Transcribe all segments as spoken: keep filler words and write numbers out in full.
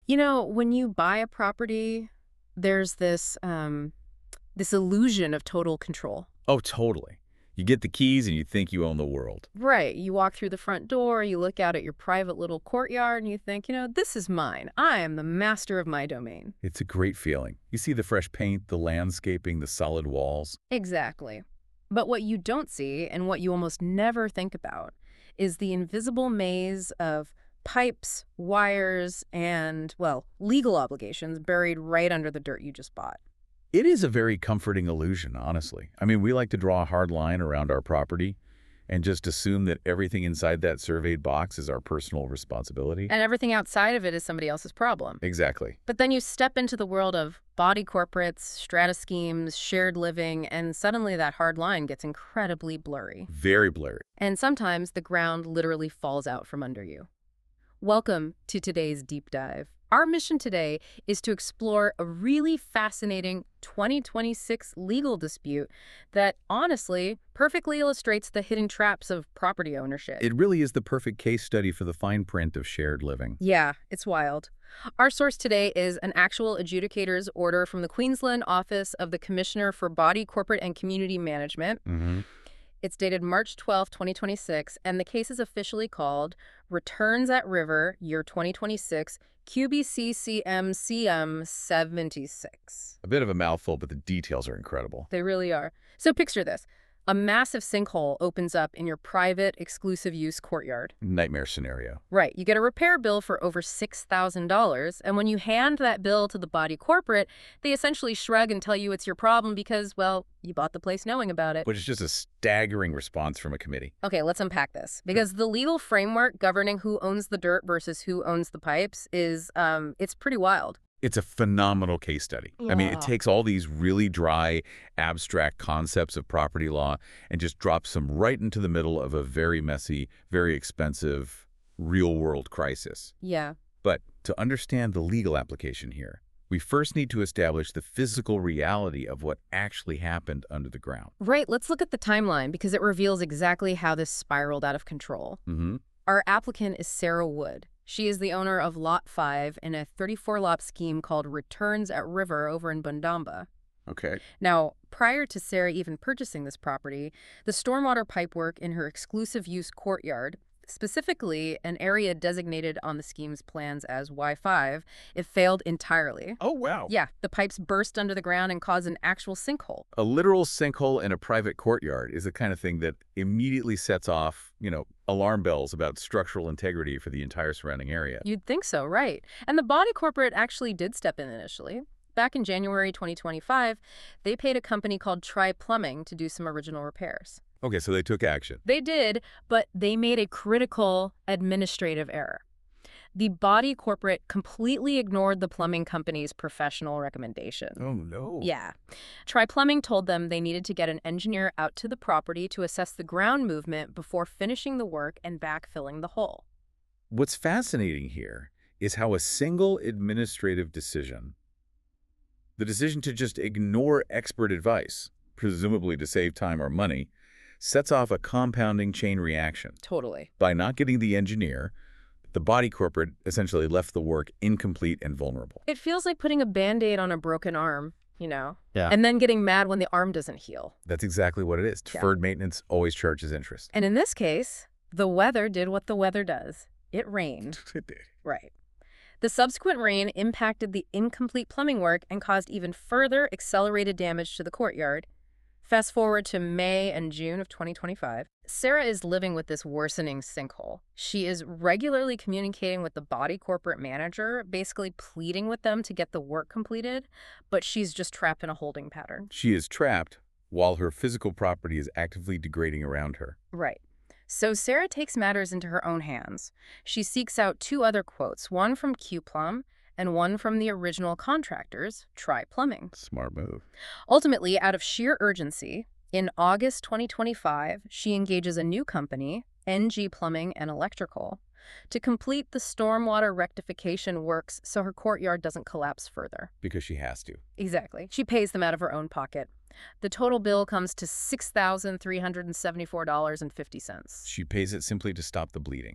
You know, when you buy a property, there's this um, this illusion of total control. Oh, totally. You get the keys and you think you own the world. Right. You walk through the front door, you look out at your private little courtyard, and you think, you know, this is mine. I am the master of my domain. It's a great feeling. You see the fresh paint, the landscaping, the solid walls. Exactly. But what you don't see, and what you almost never think about, is the invisible maze of pipes, wires, and, well, legal obligations buried right under the dirt you just bought. It is a very comforting illusion, honestly. I mean, we like to draw a hard line around our property and just assume that everything inside that surveyed box is our personal responsibility. And everything outside of it is somebody else's problem. Exactly. But then you step into the world of body corporates, strata schemes, shared living, and suddenly that hard line gets incredibly blurry. Very blurry. And sometimes the ground literally falls out from under you. Welcome to today's deep dive. Our mission today is to explore a really fascinating twenty twenty-six legal dispute that, honestly, perfectly illustrates the hidden traps of property ownership. It really is the perfect case study for the fine print of shared living. Yeah, it's wild. Our source today is an actual adjudicator's order from the Queensland Office of the Commissioner for Body, Corporate and Community Management. Mm-hmm. It's dated March twelfth, twenty twenty-six, and the case is officially called Returns at River, Year twenty twenty-six, Q B C C M C M seventy-six. A bit of a mouthful, but the details are incredible. They really are. So picture this. A massive sinkhole opens up in your private, exclusive-use courtyard. Nightmare scenario. Right. You get a repair bill for over six thousand dollars, and when you hand that bill to the body corporate, they essentially shrug and tell you it's your problem because, well, you bought the place knowing about it. Which is just a staggering response from a committee. Okay, let's unpack this. Because the legal framework governing who owns the dirt versus who owns the pipes is, um, it's pretty wild. It's a phenomenal case study. I mean, it Yeah. takes all these really dry, abstract concepts of property law and just drops them right into the middle of a very messy, very expensive, real-world crisis. Yeah. But to understand the legal application here, we first need to establish the physical reality of what actually happened under the ground. Right, let's look at the timeline because it reveals exactly how this spiraled out of control. Mm-hmm. Our applicant is Sarah Wood. She is the owner of Lot five in a thirty-four lot scheme called Returns at River over in Bundamba. Okay. Now, prior to Sarah even purchasing this property, the stormwater pipework in her exclusive use courtyard, specifically an area designated on the scheme's plans as Y five, it failed entirely. Oh, wow. Yeah, the pipes burst under the ground and caused an actual sinkhole. A literal sinkhole in a private courtyard is the kind of thing that immediately sets off, you know, alarm bells about structural integrity for the entire surrounding area. You'd think so, right. And the body corporate actually did step in initially. Back in January twenty twenty-five, they paid a company called Tri Plumbing to do some original repairs. Okay, so they took action. They did, but they made a critical administrative error. The body corporate completely ignored the plumbing company's professional recommendation. Oh, no. Yeah. Tri Plumbing told them they needed to get an engineer out to the property to assess the ground movement before finishing the work and backfilling the hole. What's fascinating here is how a single administrative decision, the decision to just ignore expert advice, presumably to save time or money, sets off a compounding chain reaction. Totally. By not getting the engineer, the body corporate essentially left the work incomplete and vulnerable. It feels like putting a Band-Aid on a broken arm, you know? Yeah. And then getting mad when the arm doesn't heal. That's exactly what it is. Yeah. Deferred maintenance always charges interest. And in this case, the weather did what the weather does. It rained. It did. Right. The subsequent rain impacted the incomplete plumbing work and caused even further accelerated damage to the courtyard. Fast forward to May and June of twenty twenty-five. Sarah is living with this worsening sinkhole. She is regularly communicating with the body corporate manager, basically pleading with them to get the work completed, but she's just trapped in a holding pattern. She is trapped while her physical property is actively degrading around her. Right. So Sarah takes matters into her own hands. She seeks out two other quotes, one from Q-Plum and one from the original contractors, Tri Plumbing. Smart move. Ultimately, out of sheer urgency, in August twenty twenty-five, she engages a new company, N G Plumbing and Electrical, to complete the stormwater rectification works so her courtyard doesn't collapse further. Because she has to. Exactly. She pays them out of her own pocket. The total bill comes to six thousand three hundred seventy-four dollars and fifty cents. She pays it simply to stop the bleeding.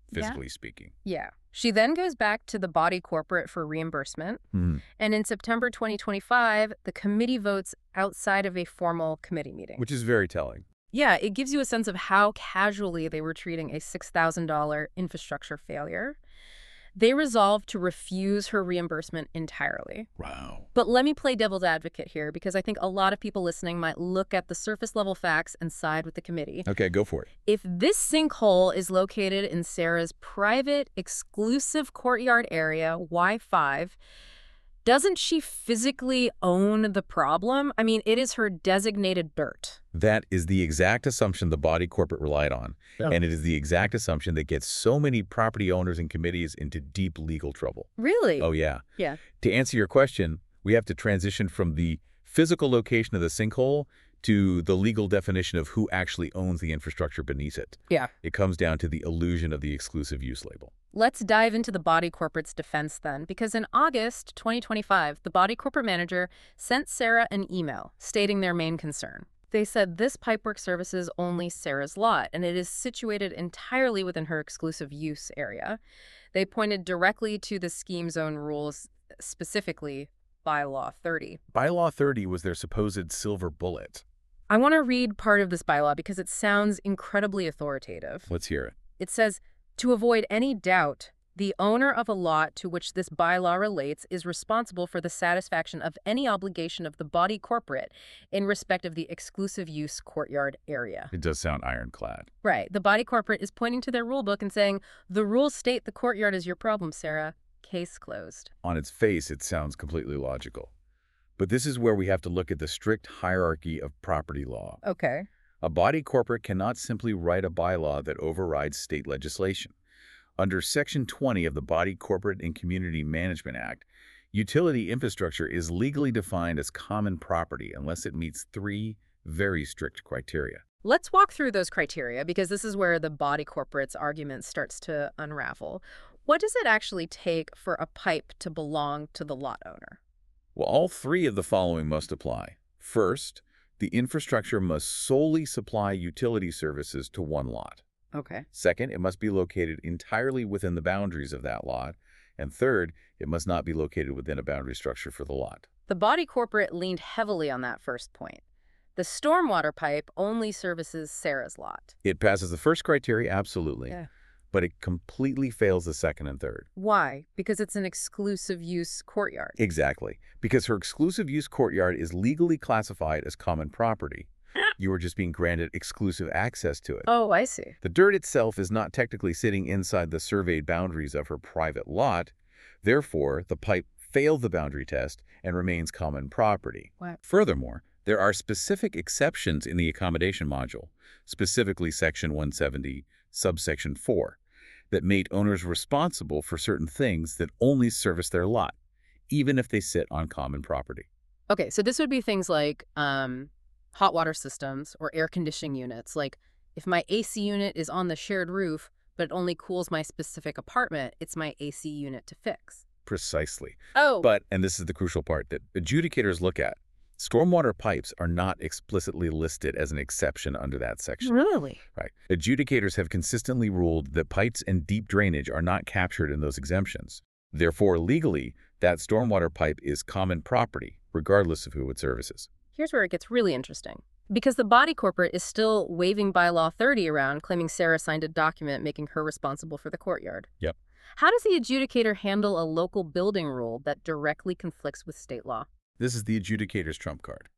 physically yeah. speaking. Yeah. She then goes back to the body corporate for reimbursement. Mm-hmm. And in September twenty twenty-five, the committee votes outside of a formal committee meeting. Which is very telling. Yeah, it gives you a sense of how casually they were treating a six thousand dollar infrastructure failure. They resolved to refuse her reimbursement entirely. Wow. But let me play devil's advocate here, because I think a lot of people listening might look at the surface level facts and side with the committee. Okay, go for it. If this sinkhole is located in Sarah's private, exclusive courtyard area, Y five, doesn't she physically own the problem? I mean, it is her designated dirt. That is the exact assumption the body corporate relied on. Oh. And it is the exact assumption that gets so many property owners and committees into deep legal trouble. Really? Oh, yeah. Yeah. To answer your question, we have to transition from the physical location of the sinkhole to the legal definition of who actually owns the infrastructure beneath it. Yeah. It comes down to the illusion of the exclusive use label. Let's dive into the body corporate's defense then, because in August twenty twenty-five, the body corporate manager sent Sarah an email stating their main concern. They said this pipework services only Sarah's lot, and it is situated entirely within her exclusive use area. They pointed directly to the scheme zone rules, specifically Bylaw thirty. Bylaw thirty was their supposed silver bullet. I want to read part of this bylaw because it sounds incredibly authoritative. Let's hear it. It says, to avoid any doubt, the owner of a lot to which this bylaw relates is responsible for the satisfaction of any obligation of the body corporate in respect of the exclusive use courtyard area. It does sound ironclad. Right. The body corporate is pointing to their rule book and saying, the rules state the courtyard is your problem, Sarah. Case closed. On its face, it sounds completely logical. But this is where we have to look at the strict hierarchy of property law. Okay. A body corporate cannot simply write a bylaw that overrides state legislation. Under Section twenty of the Body Corporate and Community Management Act, utility infrastructure is legally defined as common property unless it meets three very strict criteria. Let's walk through those criteria, because this is where the body corporate's argument starts to unravel. What does it actually take for a pipe to belong to the lot owner? Well, all three of the following must apply. First, the infrastructure must solely supply utility services to one lot. Okay. Second, it must be located entirely within the boundaries of that lot. And third, it must not be located within a boundary structure for the lot. The body corporate leaned heavily on that first point. The stormwater pipe only services Sarah's lot. It passes the first criteria, absolutely. Yeah. But it completely fails the second and third. Why? Because it's an exclusive use courtyard. Exactly. Because her exclusive use courtyard is legally classified as common property. You are just being granted exclusive access to it. Oh, I see. The dirt itself is not technically sitting inside the surveyed boundaries of her private lot. Therefore, the pipe failed the boundary test and remains common property. What? Furthermore, there are specific exceptions in the accommodation module, specifically Section one seventy, subsection four, that made owners responsible for certain things that only service their lot, even if they sit on common property. Okay, so this would be things like um, hot water systems or air conditioning units. Like if my A C unit is on the shared roof, but it only cools my specific apartment, it's my A C unit to fix. Precisely. Oh. But, and this is the crucial part that adjudicators look at, stormwater pipes are not explicitly listed as an exception under that section. Really? Right. Adjudicators have consistently ruled that pipes and deep drainage are not captured in those exemptions. Therefore, legally, that stormwater pipe is common property, regardless of who it services. Here's where it gets really interesting. Because the body corporate is still waving Bylaw thirty around, claiming Sarah signed a document making her responsible for the courtyard. Yep. How does the adjudicator handle a local building rule that directly conflicts with state law? This is the adjudicator's trump card.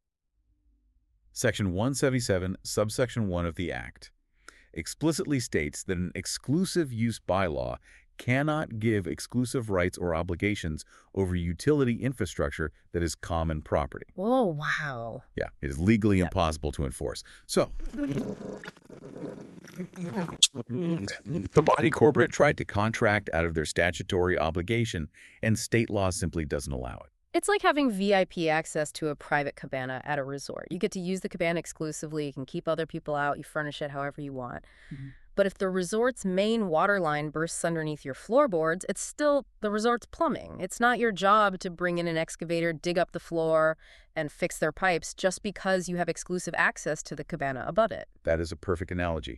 Section one seventy-seven, subsection one of the Act explicitly states that an exclusive use bylaw cannot give exclusive rights or obligations over utility infrastructure that is common property. Oh, wow. Yeah, it is legally Yep. impossible to enforce. So, the body corporate tried to contract out of their statutory obligation, and state law simply doesn't allow it. It's like having V I P access to a private cabana at a resort. You get to use the cabana exclusively, you can keep other people out, you furnish it however you want. Mm-hmm. But if the resort's main water line bursts underneath your floorboards, it's still the resort's plumbing. It's not your job to bring in an excavator, dig up the floor, and fix their pipes just because you have exclusive access to the cabana above it. That is a perfect analogy.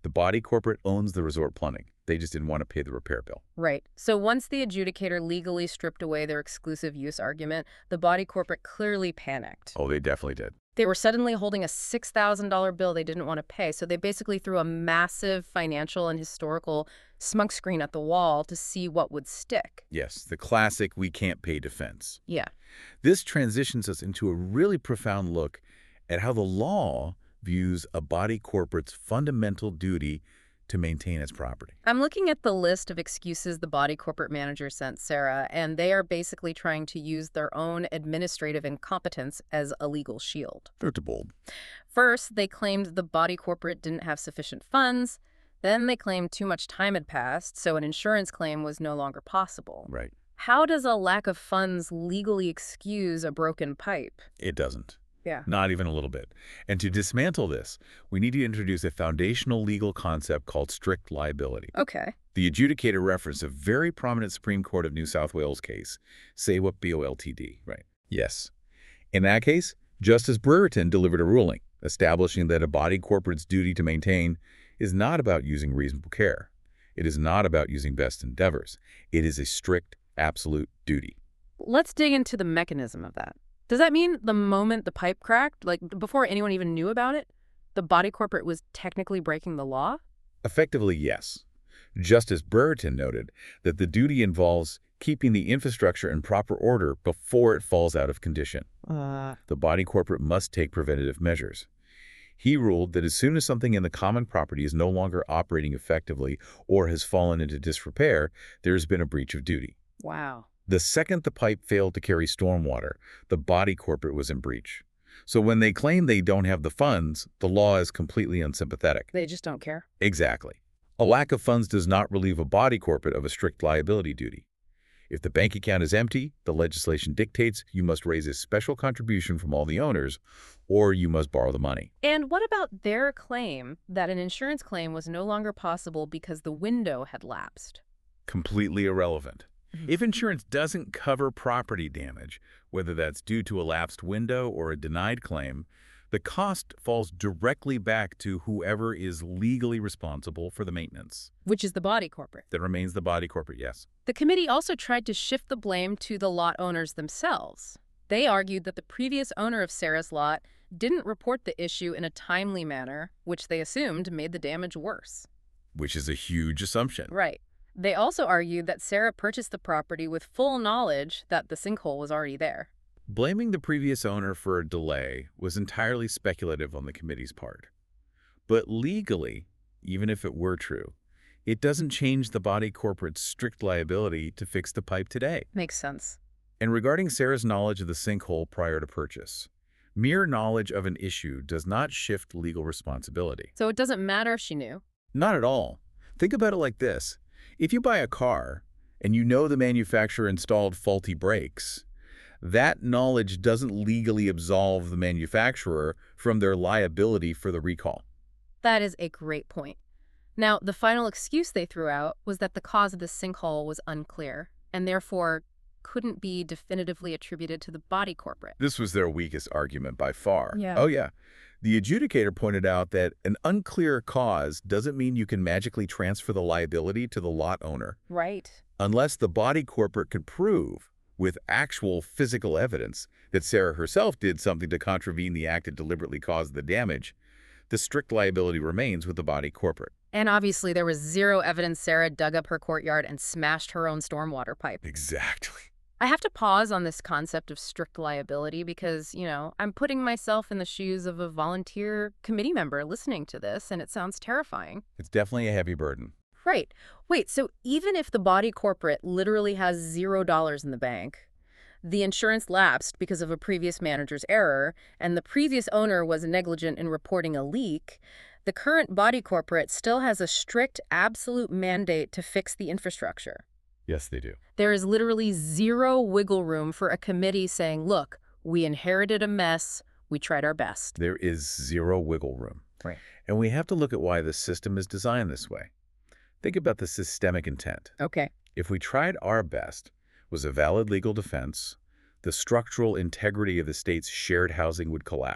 The body corporate owns the resort plumbing. They just didn't want to pay the repair bill. Right. So once the adjudicator legally stripped away their exclusive use argument, the body corporate clearly panicked. Oh, they definitely did. They were suddenly holding a six thousand dollar bill they didn't want to pay, so they basically threw a massive financial and historical smokescreen at the wall to see what would stick. Yes, the classic we can't pay defense. Yeah. This transitions us into a really profound look at how the law views a body corporate's fundamental duty to maintain its property. I'm looking at the list of excuses the body corporate manager sent Sarah, and they are basically trying to use their own administrative incompetence as a legal shield. They're too bold. First, they claimed the body corporate didn't have sufficient funds. Then they claimed too much time had passed, so an insurance claim was no longer possible. Right. How does a lack of funds legally excuse a broken pipe? It doesn't. Yeah. Not even a little bit. And to dismantle this, we need to introduce a foundational legal concept called strict liability. Okay. The adjudicator referenced a very prominent Supreme Court of New South Wales case, Sewa B O L T D, right? Yes. In that case, Justice Brereton delivered a ruling establishing that a body corporate's duty to maintain is not about using reasonable care. It is not about using best endeavors. It is a strict, absolute duty. Let's dig into the mechanism of that. Does that mean the moment the pipe cracked, like before anyone even knew about it, the body corporate was technically breaking the law? Effectively, yes. Justice Brereton noted that the duty involves keeping the infrastructure in proper order before it falls out of condition. Uh... The body corporate must take preventative measures. He ruled that as soon as something in the common property is no longer operating effectively or has fallen into disrepair, there has been a breach of duty. Wow. The second the pipe failed to carry stormwater, the body corporate was in breach. So when they claim they don't have the funds, the law is completely unsympathetic. They just don't care. Exactly. A lack of funds does not relieve a body corporate of a strict liability duty. If the bank account is empty, the legislation dictates you must raise a special contribution from all the owners, or you must borrow the money. And what about their claim that an insurance claim was no longer possible because the window had lapsed? Completely irrelevant. If insurance doesn't cover property damage, whether that's due to a lapsed window or a denied claim, the cost falls directly back to whoever is legally responsible for the maintenance. Which is the body corporate. That remains the body corporate, yes. The committee also tried to shift the blame to the lot owners themselves. They argued that the previous owner of Sarah's lot didn't report the issue in a timely manner, which they assumed made the damage worse. Which is a huge assumption. Right. They also argued that Sarah purchased the property with full knowledge that the sinkhole was already there. Blaming the previous owner for a delay was entirely speculative on the committee's part. But legally, even if it were true, it doesn't change the body corporate's strict liability to fix the pipe today. Makes sense. And regarding Sarah's knowledge of the sinkhole prior to purchase, mere knowledge of an issue does not shift legal responsibility. So it doesn't matter if she knew? Not at all. Think about it like this. If you buy a car and you know the manufacturer installed faulty brakes, that knowledge doesn't legally absolve the manufacturer from their liability for the recall. That is a great point. Now, the final excuse they threw out was that the cause of the sinkhole was unclear and therefore couldn't be definitively attributed to the body corporate. This was their weakest argument by far. Yeah. Oh, yeah. The adjudicator pointed out that an unclear cause doesn't mean you can magically transfer the liability to the lot owner. Right. Unless the body corporate could prove, with actual physical evidence, that Sarah herself did something to contravene the act that deliberately caused the damage, the strict liability remains with the body corporate. And obviously there was zero evidence Sarah dug up her courtyard and smashed her own stormwater pipe. Exactly. I have to pause on this concept of strict liability because, you know, I'm putting myself in the shoes of a volunteer committee member listening to this, and it sounds terrifying. It's definitely a heavy burden. Right. Wait, so even if the body corporate literally has zero dollars in the bank, the insurance lapsed because of a previous manager's error, and the previous owner was negligent in reporting a leak, the current body corporate still has a strict, absolute mandate to fix the infrastructure. Yes, they do. There is literally zero wiggle room for a committee saying, look, we inherited a mess, we tried our best. There is zero wiggle room. Right. And we have to look at why the system is designed this way. Think about the systemic intent. Okay. If we tried our best was a valid legal defense, the structural integrity of the state's shared housing would collapse.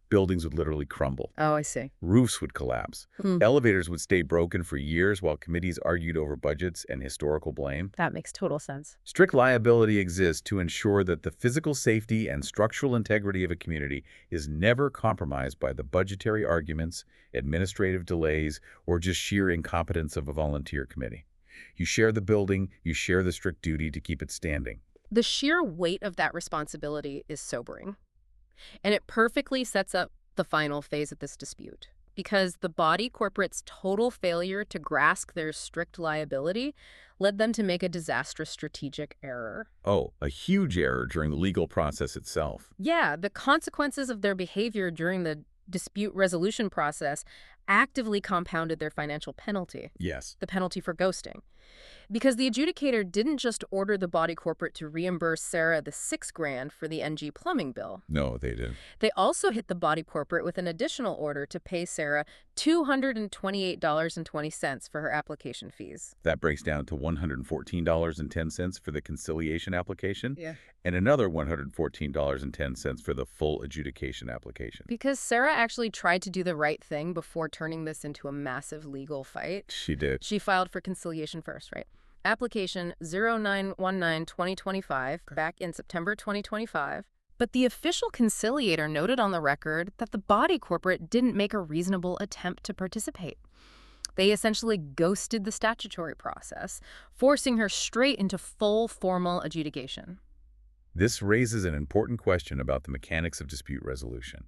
Buildings would literally crumble. Oh, I see. Roofs would collapse. Hmm. Elevators would stay broken for years while committees argued over budgets and historical blame. That makes total sense. Strict liability exists to ensure that the physical safety and structural integrity of a community is never compromised by the budgetary arguments, administrative delays, or just sheer incompetence of a volunteer committee. You share the building, you share the strict duty to keep it standing. The sheer weight of that responsibility is sobering. And it perfectly sets up the final phase of this dispute, because the body corporate's total failure to grasp their strict liability led them to make a disastrous strategic error. Oh, a huge error during the legal process itself. Yeah, the consequences of their behavior during the dispute resolution process actively compounded their financial penalty, Yes. the penalty for ghosting. Because the adjudicator didn't just order the body corporate to reimburse Sarah the six grand for the N G plumbing bill. No, they didn't. They also hit the body corporate with an additional order to pay Sarah two hundred twenty-eight dollars and twenty cents for her application fees. That breaks down to one hundred fourteen dollars and ten cents for the conciliation application Yeah. and another one hundred fourteen dollars and ten cents for the full adjudication application. Because Sarah actually tried to do the right thing before turning this into a massive legal fight. She did. She filed for conciliation first, right? Application zero nine one nine twenty twenty-five, back in September twenty twenty-five. But the official conciliator noted on the record that the body corporate didn't make a reasonable attempt to participate. They essentially ghosted the statutory process, forcing her straight into full formal adjudication. This raises an important question about the mechanics of dispute resolution.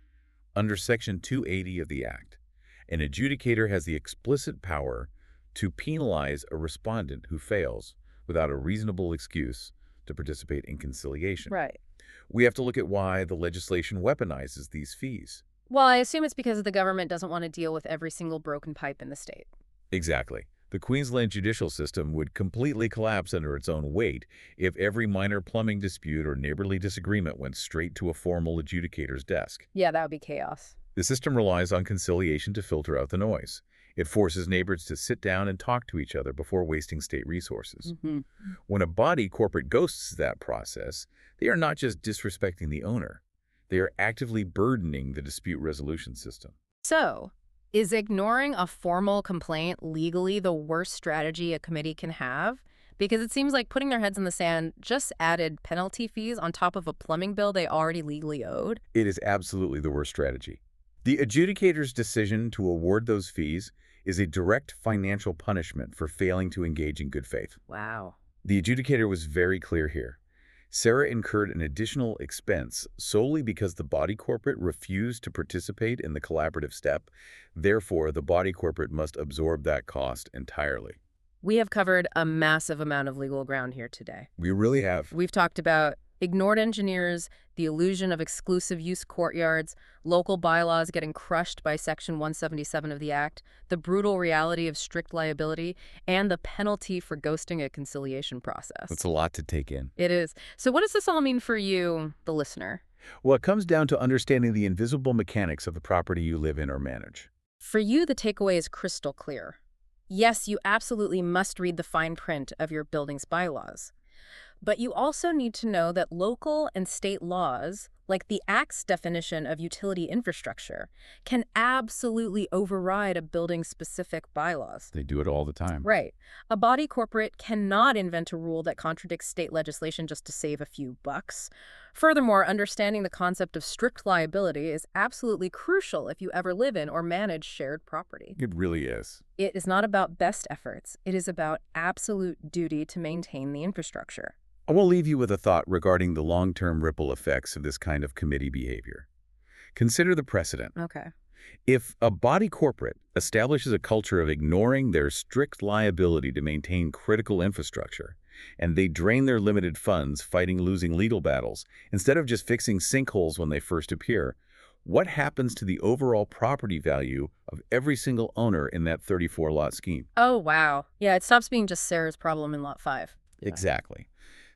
Under Section two eighty of the Act, an adjudicator has the explicit power to penalize a respondent who fails, without a reasonable excuse, to participate in conciliation. Right. We have to look at why the legislation weaponizes these fees. Well, I assume it's because the government doesn't want to deal with every single broken pipe in the state. Exactly. The Queensland judicial system would completely collapse under its own weight if every minor plumbing dispute or neighborly disagreement went straight to a formal adjudicator's desk. Yeah, that would be chaos. The system relies on conciliation to filter out the noise. It forces neighbors to sit down and talk to each other before wasting state resources. Mm-hmm. When a body corporate ghosts that process, they are not just disrespecting the owner. They are actively burdening the dispute resolution system. So, is ignoring a formal complaint legally the worst strategy a committee can have? Because it seems like putting their heads in the sand just added penalty fees on top of a plumbing bill they already legally owed. It is absolutely the worst strategy. The adjudicator's decision to award those fees is a direct financial punishment for failing to engage in good faith. Wow. The adjudicator was very clear here. Sarah incurred an additional expense solely because the body corporate refused to participate in the collaborative step. Therefore, the body corporate must absorb that cost entirely. We have covered a massive amount of legal ground here today. We really have. We've talked about ignored engineers, the illusion of exclusive use courtyards, local bylaws getting crushed by Section one seventy-seven of the Act, the brutal reality of strict liability, and the penalty for ghosting a conciliation process. That's a lot to take in. It is. So what does this all mean for you, the listener? Well, it comes down to understanding the invisible mechanics of the property you live in or manage. For you, the takeaway is crystal clear. Yes, you absolutely must read the fine print of your building's bylaws. But you also need to know that local and state laws, like the Act's definition of utility infrastructure, can absolutely override a building's specific bylaws. They do it all the time. Right. A body corporate cannot invent a rule that contradicts state legislation just to save a few bucks. Furthermore, understanding the concept of strict liability is absolutely crucial if you ever live in or manage shared property. It really is. It is not about best efforts. It is about absolute duty to maintain the infrastructure. I will leave you with a thought regarding the long-term ripple effects of this kind of committee behavior. Consider the precedent. Okay. If a body corporate establishes a culture of ignoring their strict liability to maintain critical infrastructure, and they drain their limited funds fighting losing legal battles, instead of just fixing sinkholes when they first appear, what happens to the overall property value of every single owner in that thirty-four lot scheme? Oh, wow. Yeah, it stops being just Sarah's problem in Lot five. Exactly.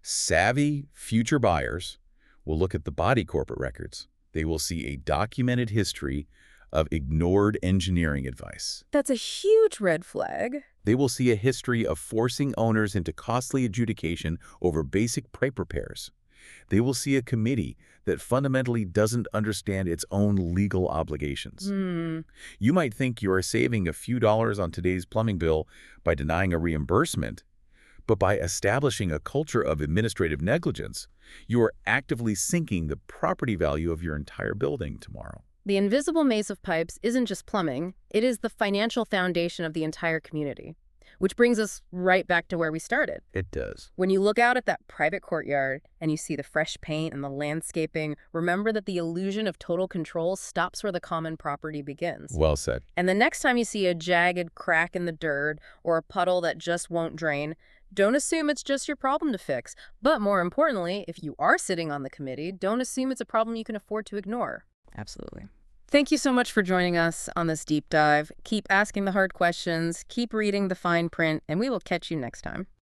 Savvy future buyers will look at the body corporate records. They will see a documented history of ignored engineering advice. That's a huge red flag. They will see a history of forcing owners into costly adjudication over basic pipe repairs. They will see a committee that fundamentally doesn't understand its own legal obligations. Hmm. You might think you are saving a few dollars on today's plumbing bill by denying a reimbursement, but by establishing a culture of administrative negligence, you are actively sinking the property value of your entire building tomorrow. The invisible maze of pipes isn't just plumbing, it is the financial foundation of the entire community. Which brings us right back to where we started. It does. When you look out at that private courtyard and you see the fresh paint and the landscaping, remember that the illusion of total control stops where the common property begins. Well said. And the next time you see a jagged crack in the dirt or a puddle that just won't drain, don't assume it's just your problem to fix. But more importantly, if you are sitting on the committee, don't assume it's a problem you can afford to ignore. Absolutely. Thank you so much for joining us on this deep dive. Keep asking the hard questions, keep reading the fine print, and we will catch you next time.